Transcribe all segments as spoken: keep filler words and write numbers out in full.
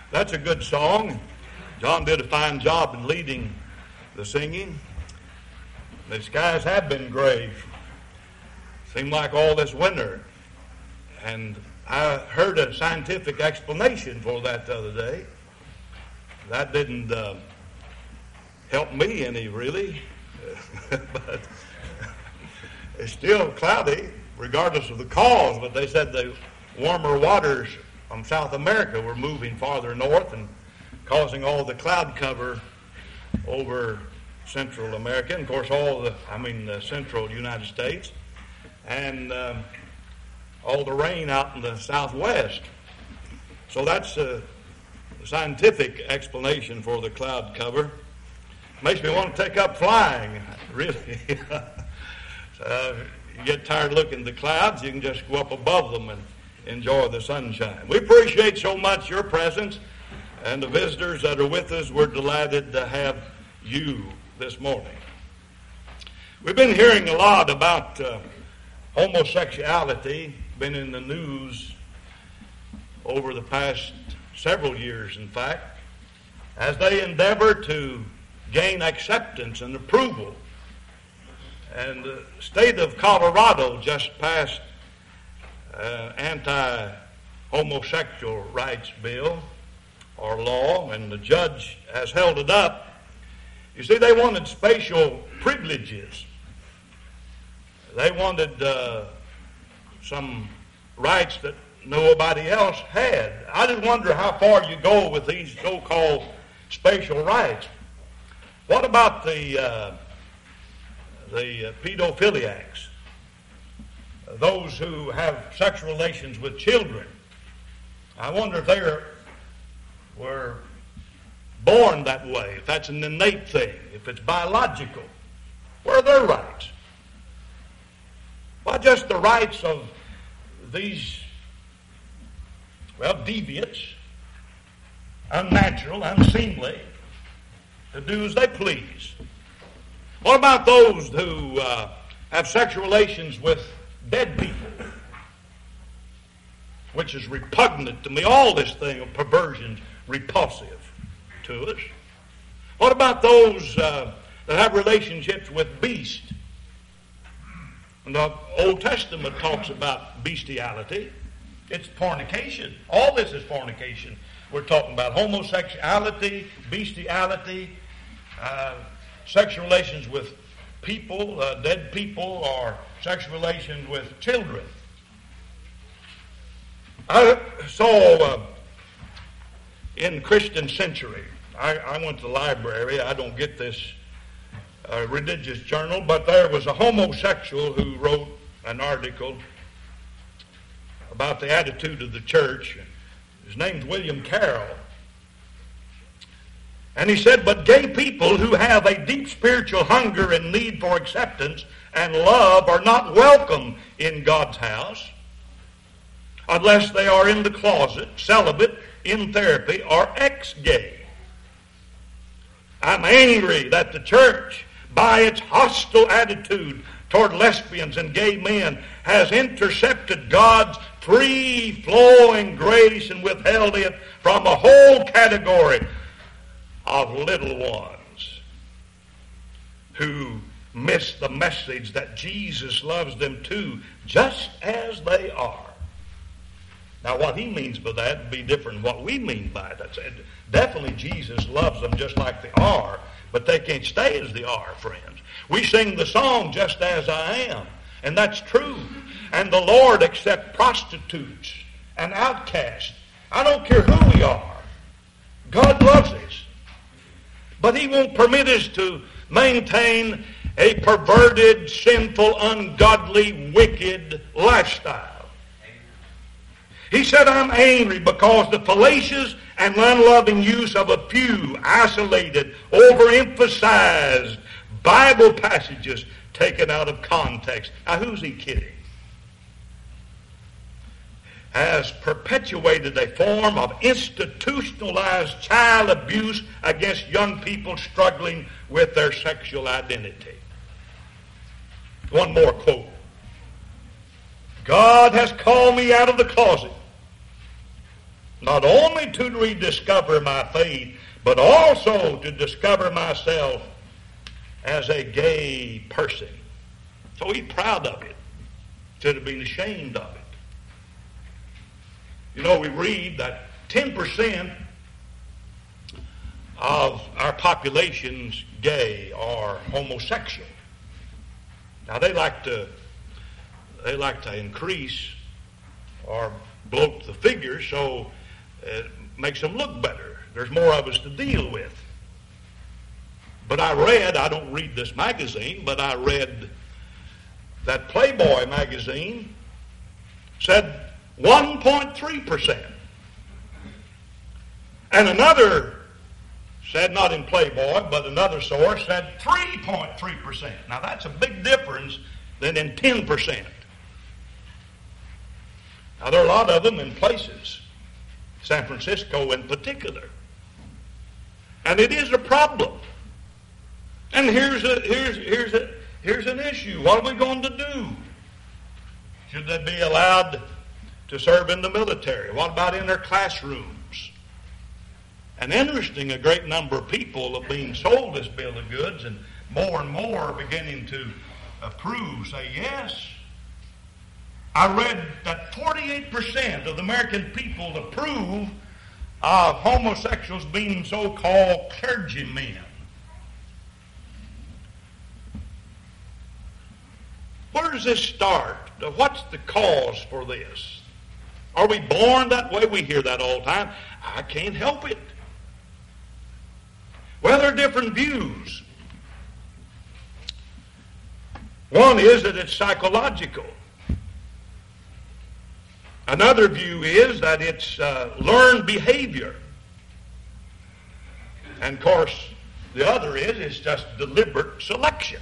That's a good song. John did a fine job in leading the singing. The skies have been gray. Seemed like all this winter. And I heard a scientific explanation for that the other day. That didn't uh, help me any, really. But it's still cloudy, regardless of the cause. But they said the warmer waters from South America were moving farther north and causing all the cloud cover over Central America, and of course all the, I mean the central United States, and um, all the rain out in the southwest. So that's a scientific explanation for the cloud cover. Makes me want to take up flying, really. uh, you get tired looking at the clouds, you can just go up above them and enjoy the sunshine. We appreciate so much your presence, and the visitors that are with us, we're delighted to have you this morning. We've been hearing a lot about uh, homosexuality, been in the news over the past several years, in fact, as they endeavor to gain acceptance and approval. And the state of Colorado just passed an anti-homosexual rights bill or law, and the judge has held it up. You see, they wanted special privileges. They wanted uh, some rights that nobody else had. I just wonder how far you go with these so-called special rights. What about the uh, the uh, pedophiliacs, those who have sexual relations with children? I wonder if they are, were born that way, if that's an innate thing, if it's biological. Where are their rights? Well, just the rights of these, well, deviants, unnatural, unseemly, to do as they please. What about those who uh, have sexual relations with dead people, which is repugnant to me? All this thing of perversion's repulsive to us. What about those uh, that have relationships with beasts? And the Old Testament talks about bestiality. It's fornication. All this is fornication. We're talking about homosexuality, bestiality, uh, sexual relations with people, uh, dead people, or sexual relations with children. I saw uh, in Christian Century, I, I went to the library. I don't get this uh, religious journal, but there was a homosexual who wrote an article about the attitude of the church. His name's William Carroll. And he said, but gay people who have a deep spiritual hunger and need for acceptance and love are not welcome in God's house unless they are in the closet, celibate, in therapy, or ex-gay. I'm angry that the church, by its hostile attitude toward lesbians and gay men, has intercepted God's free-flowing grace and withheld it from a whole category of little ones who miss the message that Jesus loves them too, just as they are. Now, what he means by that would be different than what we mean by it. That's, definitely Jesus loves them just like they are, but they can't stay as they are, friends. We sing the song, Just As I Am, and that's true. And the Lord accepts prostitutes and outcasts. I don't care who we are. God loves us. But he won't permit us to maintain a perverted, sinful, ungodly, wicked lifestyle. He said, I'm angry because the fallacious and unloving use of a few isolated, overemphasized Bible passages taken out of context. Now, who's he kidding? Has perpetuated a form of institutionalized child abuse against young people struggling with their sexual identity. One more quote. God has called me out of the closet, not only to rediscover my faith, but also to discover myself as a gay person. So he's proud of it, instead of being ashamed of it. You know, we read that ten percent of our population's gay or homosexual. Now they like to they like to increase or bloat the figures so it makes them look better. There's more of us to deal with. But I read, I don't read this magazine, but I read that Playboy magazine said one point three percent. And another said, not in Playboy, but another source said three point three percent. Now that's a big difference than in ten percent. Now there are a lot of them in places, San Francisco in particular. And it is a problem. And here's a, here's, here's, a, here's an issue. What are we going to do? Should they be allowed to serve in the military? What about in their classrooms? And interesting, a great number of people are being sold this bill of goods, and more and more are beginning to approve, say yes. I read that forty-eight percent of the American people approve of homosexuals being so-called clergymen. Where does this start? What's the cause for this? Are we born that way? We hear that all the time. I can't help it. Well, there are different views. One is that it's psychological. Another view is that it's uh, learned behavior. And of course, the other is it's just deliberate selection.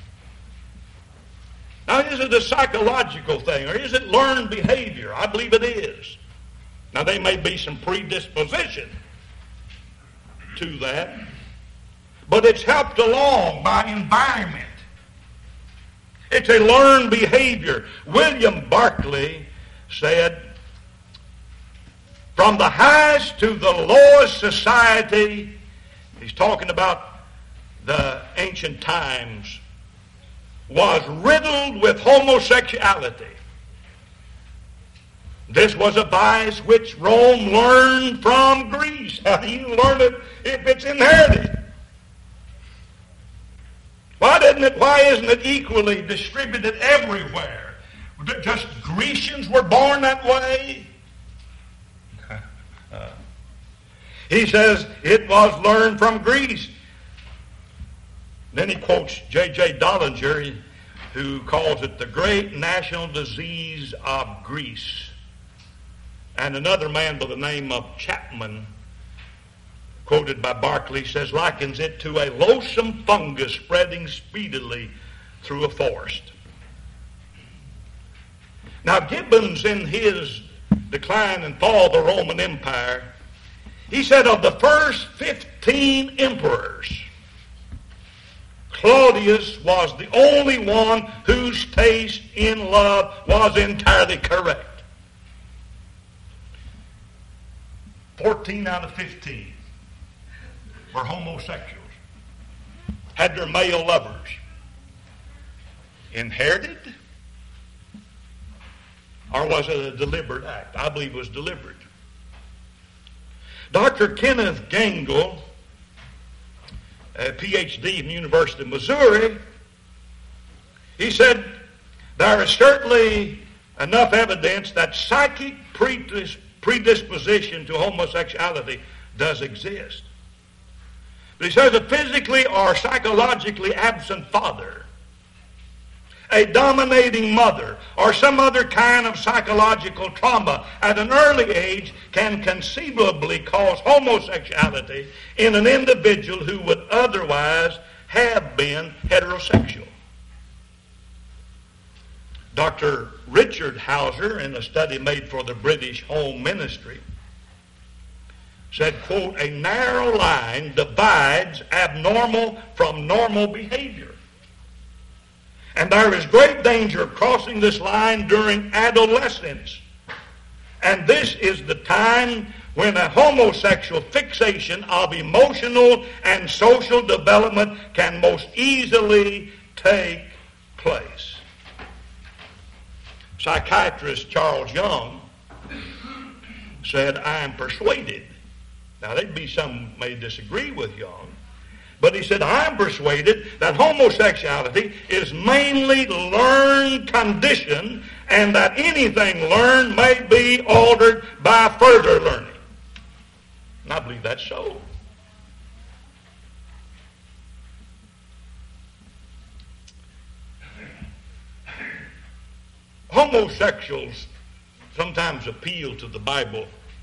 Now, is it a psychological thing or is it learned behavior? I believe it is. Now, there may be some predisposition to that, but it's helped along by environment. It's a learned behavior. William Barclay said, from the highest to the lowest society, he's talking about the ancient times, was riddled with homosexuality. This was a vice which Rome learned from Greece. How do you learn it if it's inherited? Why didn't it? Why isn't it equally distributed everywhere? Just Grecians were born that way? Uh, he says it was learned from Greece. Then he quotes J J Dollinger, who calls it the great national disease of Greece. And another man by the name of Chapman, quoted by Barclay, says, likens it to a loathsome fungus spreading speedily through a forest. Now, Gibbons, in his Decline and Fall of the Roman Empire, he said of the first fifteen emperors, Claudius was the only one whose taste in love was entirely correct. fourteen out of fifteen were homosexuals, had their male lovers. Inherited? Or was it a deliberate act? I believe it was deliberate. Doctor Kenneth Gangle, a P H D from the University of Missouri, he said, there is certainly enough evidence that psychic predisposition to homosexuality does exist. But he says a physically or psychologically absent father, a dominating mother, or some other kind of psychological trauma at an early age can conceivably cause homosexuality in an individual who would otherwise have been heterosexual. Doctor Richard Hauser, in a study made for the British Home Ministry, said, quote, a narrow line divides abnormal from normal behavior. And there is great danger of crossing this line during adolescence. And this is the time when a homosexual fixation of emotional and social development can most easily take place. Psychiatrist Charles Young said, I am persuaded. Now, there'd be some may disagree with Young, but he said, I am persuaded that homosexuality is mainly learned condition and that anything learned may be altered by further learning. And I believe that's so. Homosexuals sometimes appeal to the Bible.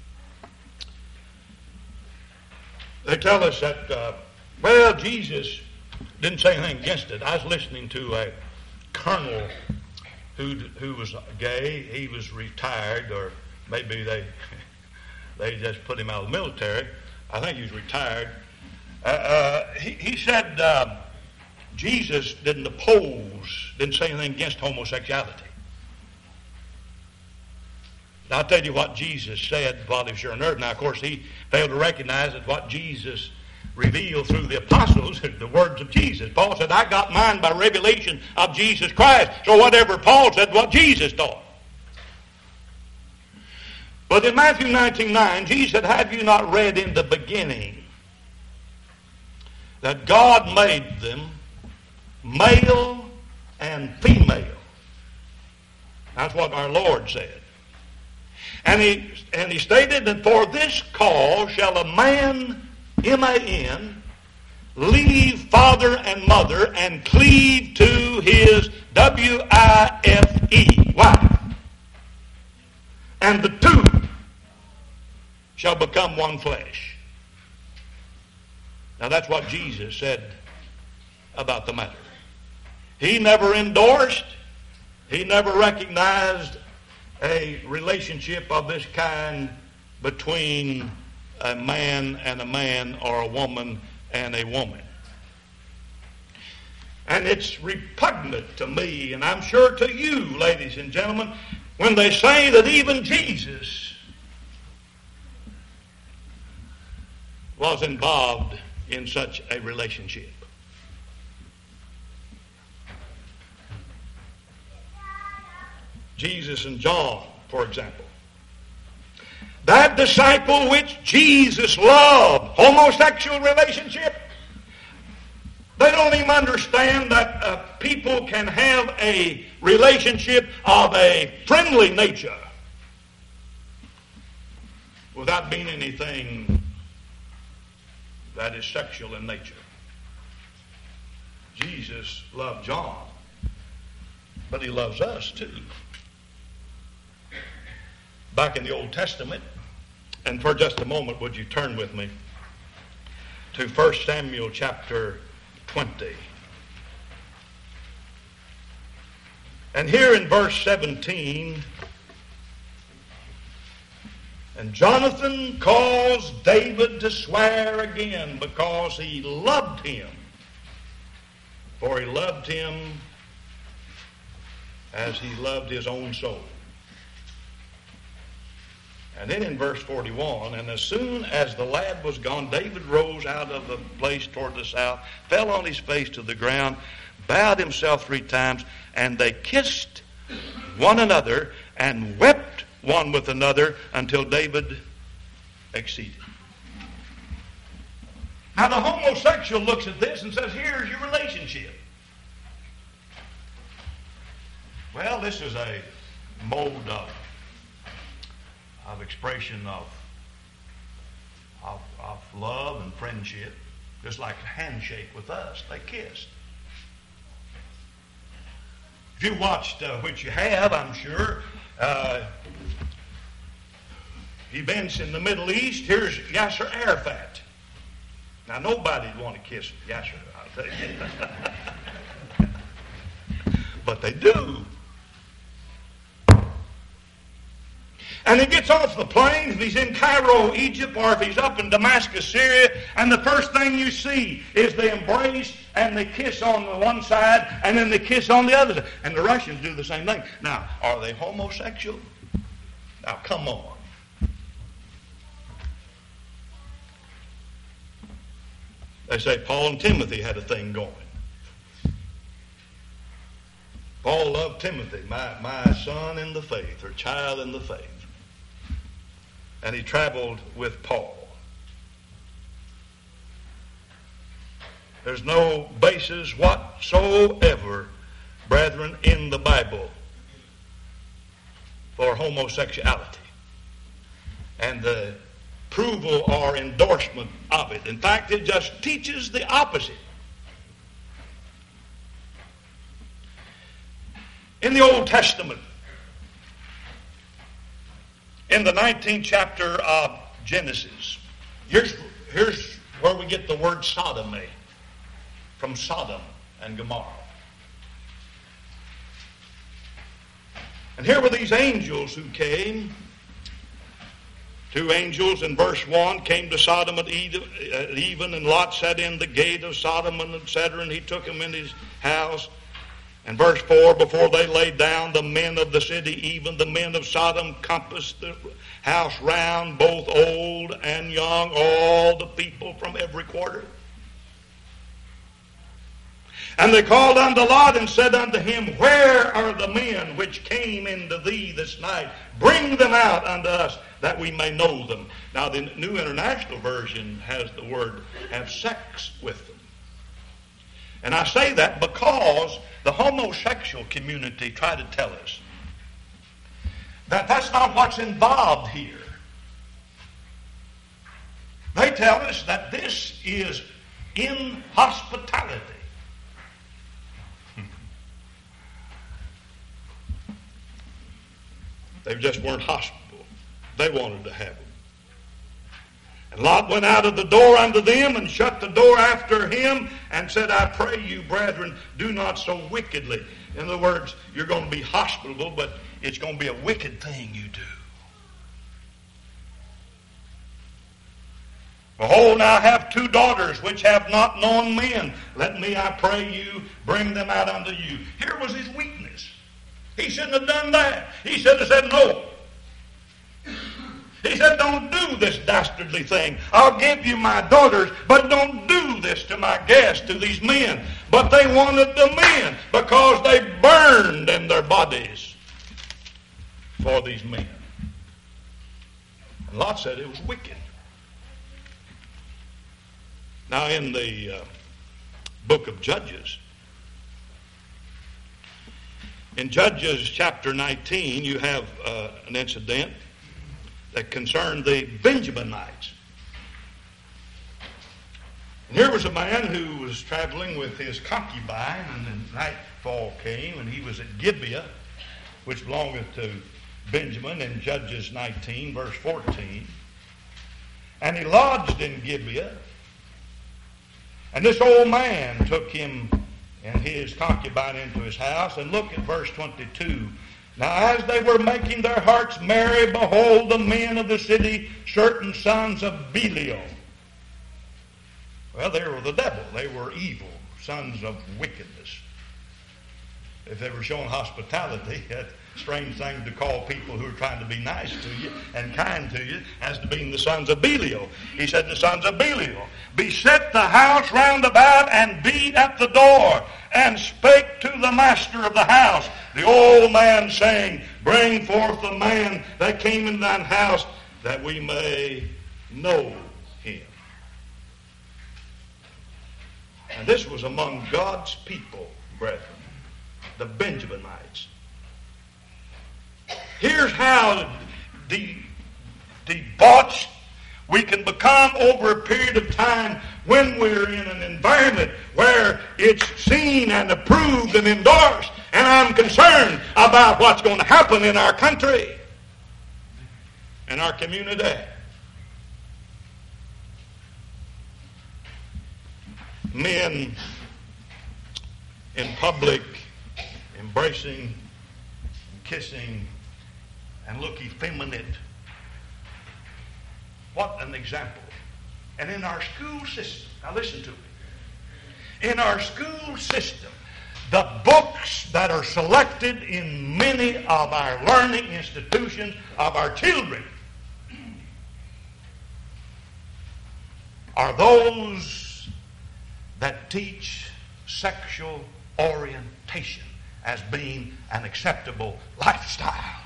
They tell us that, uh, well, Jesus didn't say anything against it. I was listening to a colonel who who was gay. He was retired, or maybe they they just put him out of the military. I think he was retired. Uh, uh, he, he said uh, Jesus didn't oppose, didn't say anything against homosexuality. Now, I'll tell you what Jesus said while he was here on earth. Now, of course, he failed to recognize that what Jesus revealed through the apostles is the words of Jesus. Paul said, I got mine by revelation of Jesus Christ. So whatever Paul said, what Jesus taught. But in Matthew nineteen nine, Jesus said, have you not read in the beginning that God made them male and female? That's what our Lord said. And he, and he stated that for this cause shall a man, M A N, leave father and mother and cleave to his W I F E, wife. And the two shall become one flesh. Now that's what Jesus said about the matter. He never endorsed, he never recognized a relationship of this kind between a man and a man or a woman and a woman. And it's repugnant to me, and I'm sure to you, ladies and gentlemen, when they say that even Jesus was involved in such a relationship. Jesus and John, for example. That disciple which Jesus loved, homosexual relationship, they don't even understand that uh, people can have a relationship of a friendly nature without being anything that is sexual in nature. Jesus loved John, but he loves us too. Back in the Old Testament, and for just a moment, would you turn with me to First Samuel chapter twenty. And here in verse seventeen, and Jonathan caused David to swear again because he loved him, for he loved him as he loved his own soul. And then in verse forty-one, and as soon as the lad was gone, David rose out of the place toward the south, fell on his face to the ground, bowed himself three times, and they kissed one another and wept one with another until David exceeded. Now the homosexual looks at this and says, here's your relationship. Well, this is a mode of of expression of, of of love and friendship, just like a handshake with us. They kissed. If you watched, uh, which you have, I'm sure, uh, events in the Middle East, here's Yasser Arafat. Now, nobody'd want to kiss Yasser, I'll tell you. But they do. And he gets off the plane, if he's in Cairo, Egypt, or if he's up in Damascus, Syria, and the first thing you see is they embrace and they kiss on the one side, and then they kiss on the other side. And the Russians do the same thing. Now, are they homosexual? Now, come on. They say Paul and Timothy had a thing going. Paul loved Timothy, my, my son in the faith, or child in the faith. And he traveled with Paul. There's no basis whatsoever, brethren, in the Bible for homosexuality and the approval or endorsement of it. In fact, it just teaches the opposite. In the Old Testament, in the nineteenth chapter of Genesis, here's, here's where we get the word sodomy, from Sodom and Gomorrah. And here were these angels who came. Two angels in verse one came to Sodom at even, and Lot sat in the gate of Sodom, and et cetera, and he took him in his house. And verse four, before they laid down, the men of the city, even the men of Sodom, compassed the house round, both old and young, all the people from every quarter. And they called unto Lot and said unto him, where are the men which came into thee this night? Bring them out unto us, that we may know them. Now the New International Version has the word have sex with them. And I say that because the homosexual community try to tell us that that's not what's involved here. They tell us that this is inhospitality. They just weren't hospitable. They wanted to have them. And Lot went out of the door unto them and shut the door after him and said, I pray you, brethren, do not so wickedly. In other words, you're going to be hospitable, but it's going to be a wicked thing you do. Behold, now I have two daughters which have not known men. Let me, I pray you, bring them out unto you. Here was his weakness. He shouldn't have done that. He should have said no. He said, don't do this dastardly thing. I'll give you my daughters, but don't do this to my guests, to these men. But they wanted the men because they burned in their bodies for these men. And Lot said it was wicked. Now in the uh, book of Judges, in Judges chapter nineteen, you have uh, an incident that concerned the Benjaminites. And here was a man who was traveling with his concubine, and then nightfall came, and he was at Gibeah, which belongeth to Benjamin, in Judges nineteen, verse fourteen. And he lodged in Gibeah, and this old man took him and his concubine into his house. And look at verse twenty-two. Now as they were making their hearts merry, behold, the men of the city, certain sons of Belial. Well, they were the devil. They were evil, sons of wickedness. If they were showing hospitality, that's a strange thing to call people who are trying to be nice to you and kind to you as to being the sons of Belial. He said, the sons of Belial beset the house round about and beat at the door and spake to the master of the house. The old man saying, bring forth the man that came in thine house, that we may know him. And this was among God's people, brethren, the Benjaminites. Here's how de- debauched we can become over a period of time when we're in an environment where it's seen and approved and endorsed. And I'm concerned about what's going to happen in our country, in our community. Men in public embracing, kissing, and look effeminate. What an example. And in our school system, now listen to me. In our school system, the books that are selected in many of our learning institutions of our children are those that teach sexual orientation as being an acceptable lifestyle.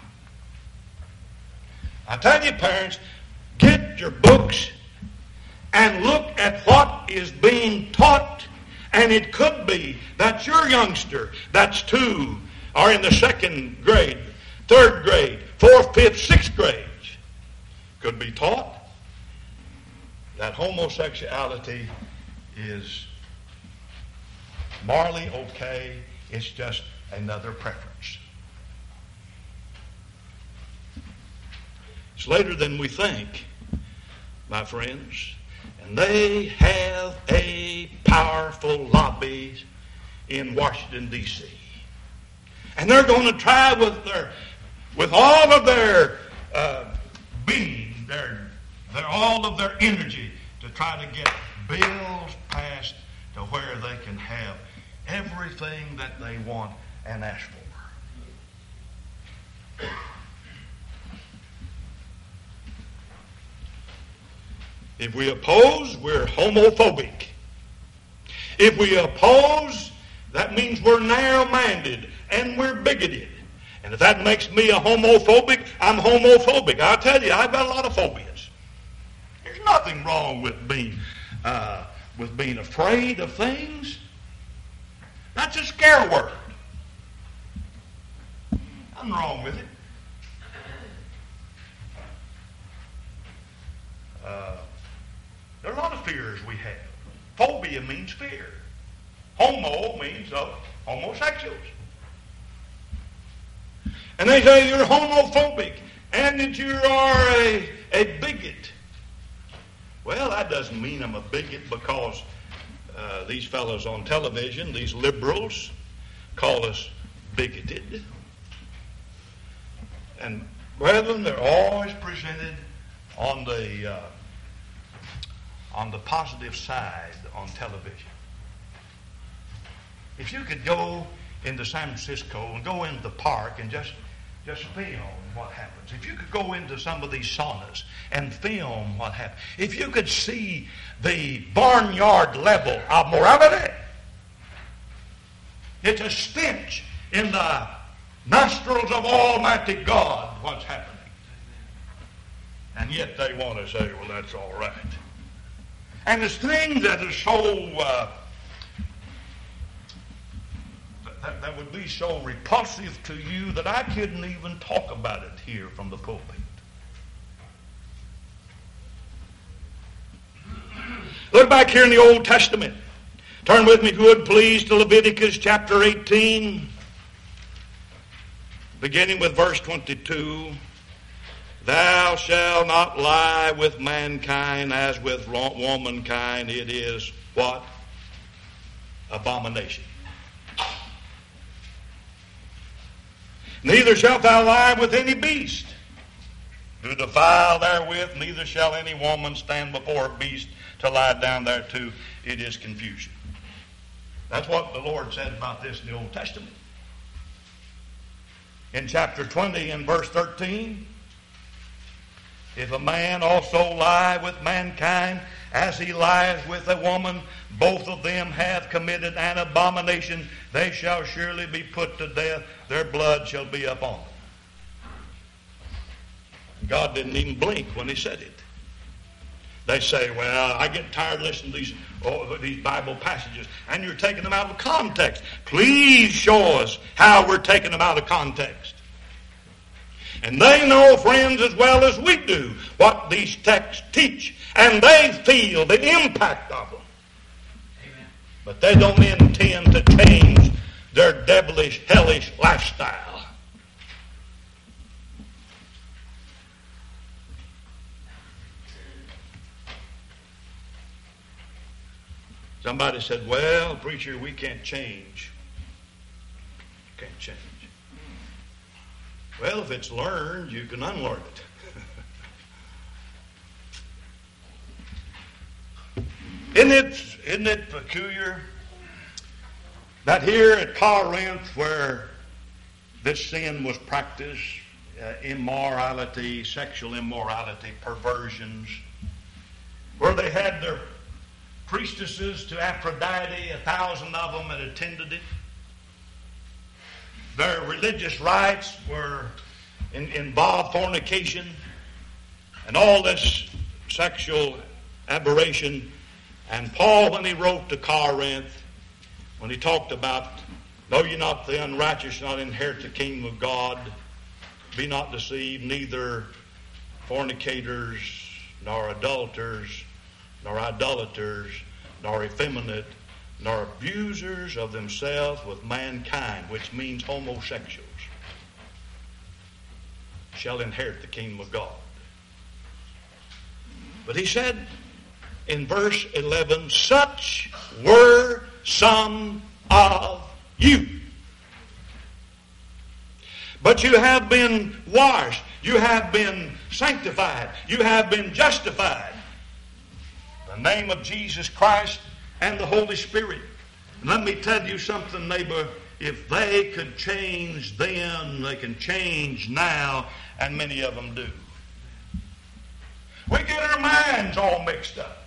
I tell you, parents, get your books and look at what is being taught. And it could be that your youngster that's two or in the second grade, third grade, fourth, fifth, sixth grades could be taught that homosexuality is morally okay. It's just another preference. It's later than we think, my friends. And they have a powerful lobby in Washington, D C And they're going to try with their, with all of their uh, being, their, their, all of their energy to try to get bills passed to where they can have everything that they want and ask for. If we oppose, we're homophobic. If we oppose, that means we're narrow-minded and we're bigoted. And if that makes me a homophobic, I'm homophobic. I'll tell you, I've got a lot of phobias. There's nothing wrong with being uh, with being afraid of things. That's a scare word. Nothing wrong with it. Uh, there are a lot of fears we have. Phobia means fear. Homo means of homosexuals. And they say you're homophobic and that you are a, a bigot. Well, that doesn't mean I'm a bigot because uh, these fellows on television, these liberals, call us bigoted. And brethren, they're always presented on the uh, on the positive side on television. If you could go into San Francisco and go into the park and just just film what happens. If you could go into some of these saunas and film what happens. If you could see the barnyard level of morality. It's a stench in the nostrils of Almighty God what's happening. And yet they want to say, well, that's all right. And there's things that are so, uh, that, that would be so repulsive to you that I couldn't even talk about it here from the pulpit. Look back here in the Old Testament. Turn with me, if you would please, to Leviticus chapter eighteen, beginning with verse twenty-two. Thou shalt not lie with mankind as with womankind. It is what? Abomination. Neither shalt thou lie with any beast. Do defile therewith, neither shall any woman stand before a beast to lie down thereto. It is confusion. That's what the Lord said about this in the Old Testament. In chapter twenty and verse thirteen, if a man also lie with mankind as he lies with a woman, both of them have committed an abomination. They shall surely be put to death. Their blood shall be upon them. God didn't even blink when he said it. They say, well, I get tired listening to these, oh, these Bible passages, and you're taking them out of context. Please show us how we're taking them out of context. And they know, friends, as well as we do, what these texts teach. And they feel the impact of them. Amen. But they don't intend to change their devilish, hellish lifestyle. Somebody said, well, preacher, we can't change. Can't change. Well, if it's learned, you can unlearn it. Isn't it, isn't it peculiar that here at Corinth, where this sin was practiced, uh, immorality, sexual immorality, perversions, where they had their priestesses to Aphrodite, a thousand of them had attended it. Their religious rites were in, involved fornication and all this sexual aberration. And Paul, when he wrote to Corinth, when he talked about, know ye not the unrighteous shall not inherit the kingdom of God, be not deceived, neither fornicators, nor adulterers, nor idolaters, nor effeminate, nor abusers of themselves with mankind, which means homosexuals, shall inherit the kingdom of God. But he said in verse eleven, such were some of you. But you have been washed. You have been sanctified. You have been justified. The name of Jesus Christ and the Holy Spirit. And let me tell you something, neighbor. If they could change then, they can change now, and many of them do. We get our minds all mixed up.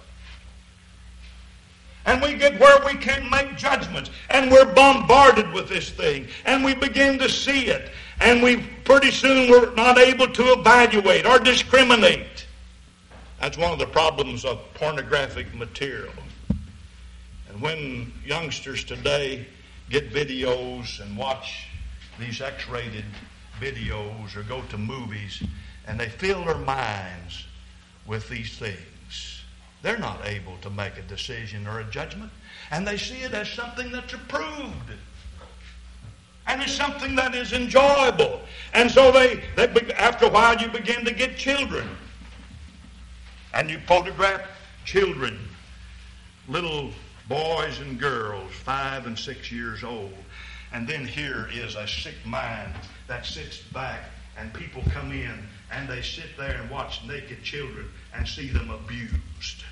And we get where we can't make judgments. And we're bombarded with this thing. And we begin to see it. And we pretty soon we're not able to evaluate or discriminate. That's one of the problems of pornographic material. And when youngsters today get videos and watch these X-rated videos or go to movies and they fill their minds with these things, they're not able to make a decision or a judgment. And they see it as something that's approved. And it's something that is enjoyable. And so they, they after a while you begin to get children. And you photograph children, little boys and girls, five and six years old. And then here is a sick mind that sits back and people come in and they sit there and watch naked children and see them abused.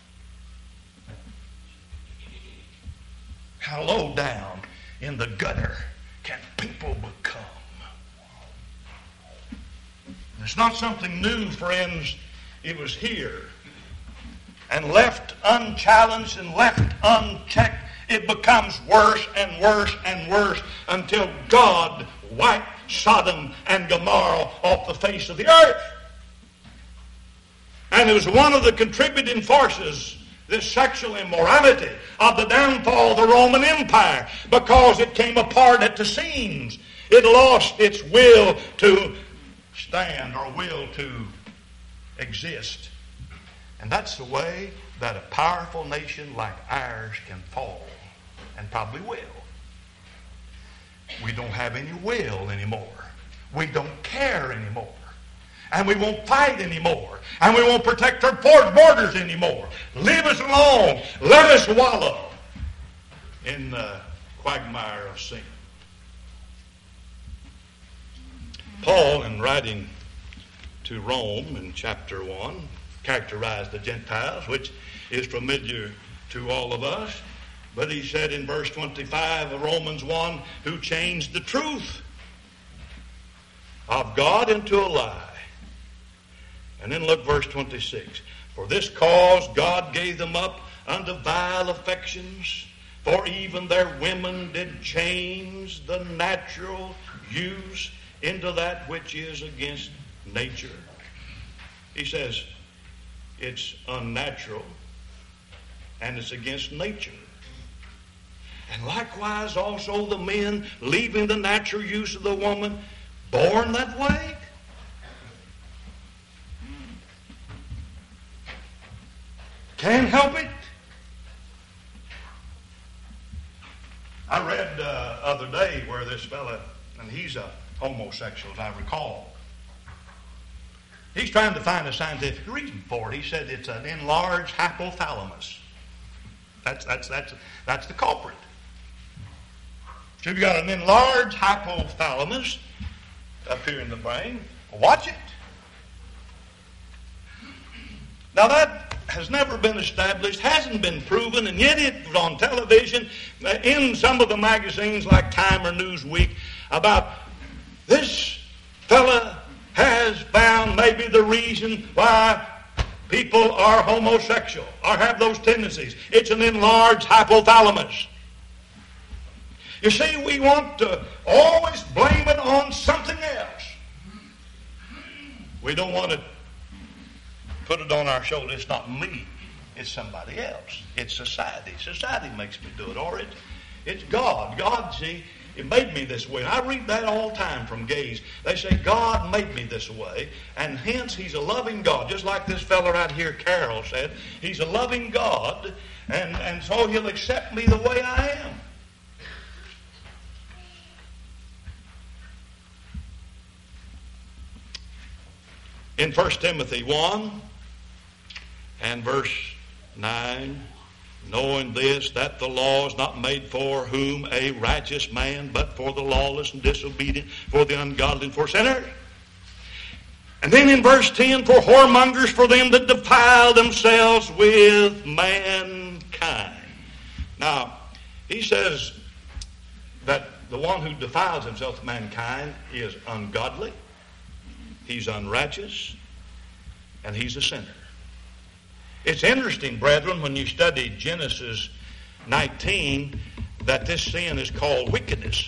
How low down in the gutter can people become? It's not something new, friends. It was here. And left unchallenged and left unchecked, it becomes worse and worse and worse until God wiped Sodom and Gomorrah off the face of the earth. And it was one of the contributing forces, this sexual immorality, of the downfall of the Roman Empire, because it came apart at the seams. It lost its will to stand or will to exist. And that's the way that a powerful nation like ours can fall, and probably will. We don't have any will anymore. We don't care anymore. And we won't fight anymore. And we won't protect our borders anymore. Leave us alone. Let us wallow in the quagmire of sin. Paul, in writing to Rome in chapter one, characterized the Gentiles, which is familiar to all of us. But he said in verse twenty-five of Romans one, who changed the truth of God into a lie. And then look verse twenty-six. For this cause God gave them up unto vile affections, for even their women did change the natural use into that which is against nature. He says it's unnatural and it's against nature. And likewise also the men, leaving the natural use of the woman, born that way. Can't help it. I read uh, other day where this fella, and he's a homosexual as I recall, he's trying to find a scientific reason for it. He said it's an enlarged hypothalamus. That's, that's, that's, that's the culprit. So you've got an enlarged hypothalamus up here in the brain. Watch it. Now that has never been established, hasn't been proven, and yet it was on television, in some of the magazines like Time or Newsweek, about this fella has found maybe the reason why people are homosexual or have those tendencies. It's an enlarged hypothalamus. You see, we want to always blame it on something else. We don't want to put it on our shoulder. It's not me. It's somebody else. It's society. Society makes me do it. Or it, it's God. God, see, it made me this way. I read that all the time from gays. They say, God made me this way, and hence he's a loving God. Just like this fellow right here, Carol, said. He's a loving God, and, and so he'll accept me the way I am. In First Timothy one and verse nine, knowing this, that the law is not made for whom a righteous man, but for the lawless and disobedient, for the ungodly and for sinners. And then in verse ten, for whoremongers, for them that defile themselves with mankind. Now, he says that the one who defiles himself with mankind is ungodly, he's unrighteous, and he's a sinner. It's interesting, brethren, when you study Genesis nineteen, that this sin is called wickedness.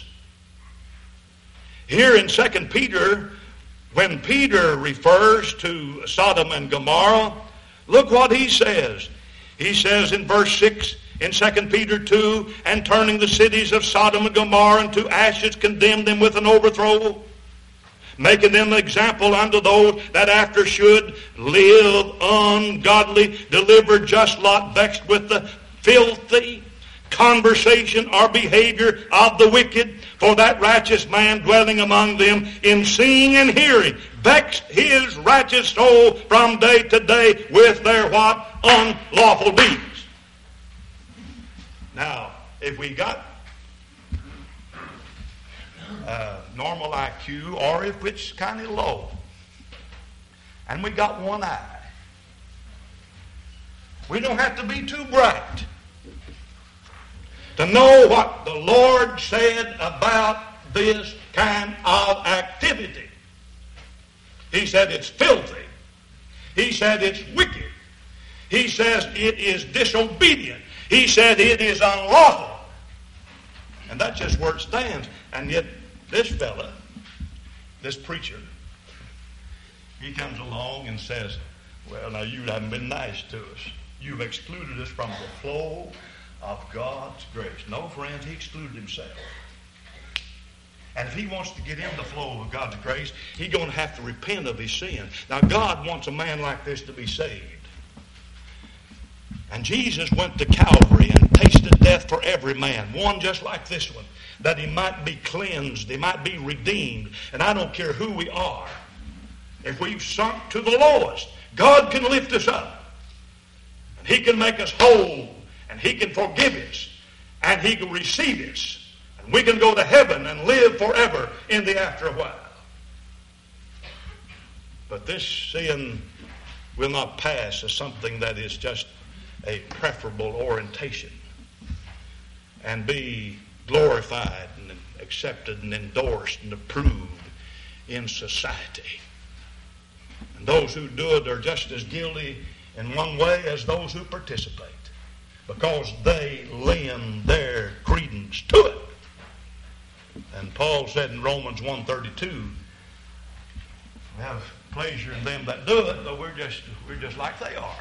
Here in Second Peter, when Peter refers to Sodom and Gomorrah, look what he says. He says in verse six in Second Peter two, and turning the cities of Sodom and Gomorrah into ashes, condemned them with an overthrow, making them an example unto those that after should live ungodly, deliver just Lot, vexed with the filthy conversation or behavior of the wicked. For that righteous man dwelling among them in seeing and hearing vexed his righteous soul from day to day with their what? Unlawful deeds. Now, if we got Uh, normal I Q, or if it's kind of low, and we got one eye, we don't have to be too bright to know what the Lord said about this kind of activity. He said it's filthy. He said it's wicked. He says it is disobedient. He said it is unlawful. And that's just where it stands. And yet this fella, this preacher, he comes along and says, well, now you haven't been nice to us. You've excluded us from the flow of God's grace. No, friends, he excluded himself. And if he wants to get in the flow of God's grace, he's going to have to repent of his sin. Now, God wants a man like this to be saved. And Jesus went to Calvary and tasted death for every man, one just like this one, that he might be cleansed, he might be redeemed. And I don't care who we are. If we've sunk to the lowest, God can lift us up. And he can make us whole. And he can forgive us. And he can receive us. And we can go to heaven and live forever in the after a while. But this sin will not pass as something that is just a preferable orientation and be glorified and accepted and endorsed and approved in society. And those who do it are just as guilty in one way as those who participate, because they lend their credence to it. And Paul said in Romans one thirty-two, we have pleasure in them that do it, but we're just we're just like they are.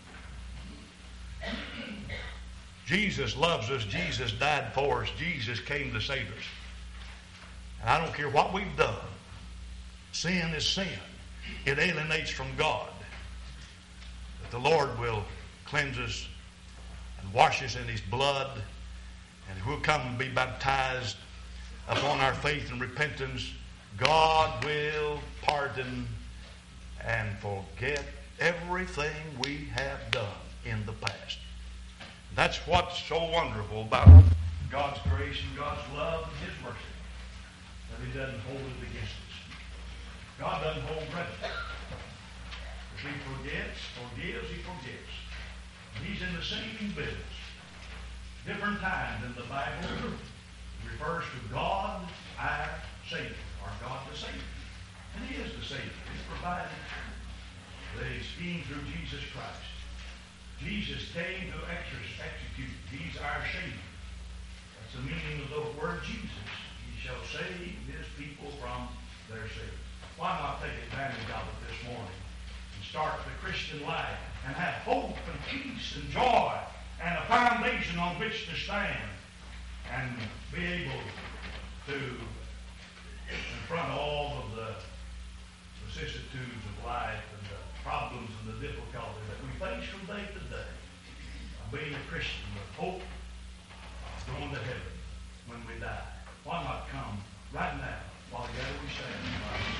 Jesus loves us. Jesus died for us. Jesus came to save us. And I don't care what we've done. Sin is sin. It alienates from God. But the Lord will cleanse us and wash us in his blood, and we'll come and be baptized upon our faith and repentance. God will pardon and forget everything we have done in the past. That's what's so wonderful about God's grace and God's love and his mercy, that he doesn't hold it against us. God doesn't hold grudges. If he forgets, forgives, he forgets. And he's in the same business. Different times in the Bible refers to God, our Savior, or God the Savior. And he is the Savior. He's provided the scheme through Jesus Christ. Jesus came to execute. He's our Savior. That's the meaning of the word Jesus. He shall save his people from their sin. Why not take advantage of it this morning and start the Christian life and have hope and peace and joy and a foundation on which to stand and be able to confront all of the vicissitudes of life and the problems and the difficulties that we face from day to day. Being a Christian with hope of going to heaven when we die. Why not come right now while together we stand?